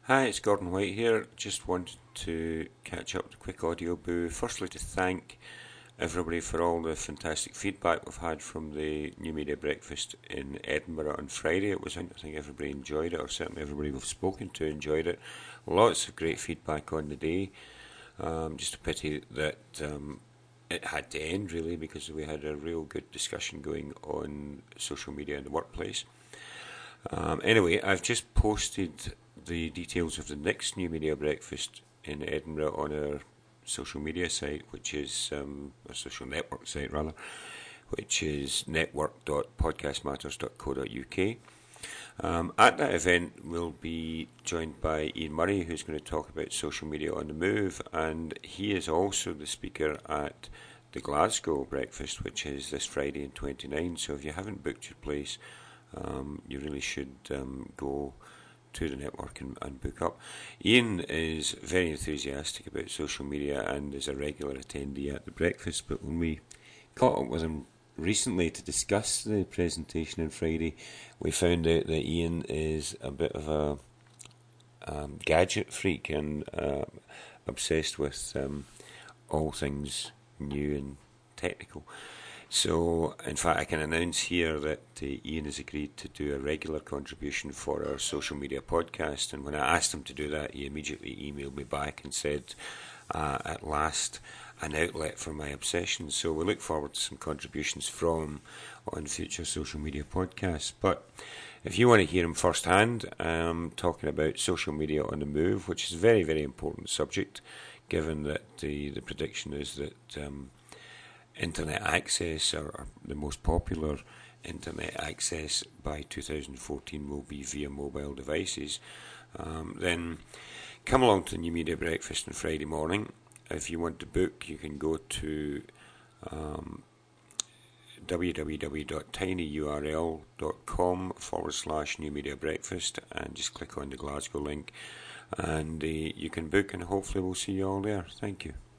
Hi, it's Gordon White here. Just wanted to catch up with a quick audio boo. Firstly, to thank everybody for all the fantastic feedback we've had from the New Media Breakfast in Edinburgh on Friday. I think everybody enjoyed it, or certainly everybody we've spoken to enjoyed it. Lots of great feedback on the day. Just a pity that it had to end, really, because we had a real good discussion going on social media in the workplace. Anyway, I've just posted the details of the next New Media Breakfast in Edinburgh on our social media site, which is our social network site rather, which is network.podcastmatters.co.uk. At that event, we'll be joined by Ian Murray, who's going to talk about social media on the move, and he is also the speaker at the Glasgow Breakfast, which is this Friday in 29. So if you haven't booked your place, you really should go to the network and book up. Ian is very enthusiastic about social media and is a regular attendee at the breakfast, but when we caught up with him recently to discuss the presentation on Friday, we found out that Ian is a bit of a gadget freak and obsessed with all things new and technical. So, in fact, I can announce here that Ian has agreed to do a regular contribution for our social media podcast, and when I asked him to do that, he immediately emailed me back and said, at last, an outlet for my obsession. So we look forward to some contributions from him on future social media podcasts. But if you want to hear him firsthand, talking about social media on the move, which is a very, very important subject, given that the prediction is that internet access, or the most popular internet access by 2014 will be via mobile devices, then come along to the New Media Breakfast on Friday morning. If you want to book, you can go to www.tinyurl.com/New Media Breakfast and just click on the Glasgow link, and you can book, and hopefully we'll see you all there. Thank you.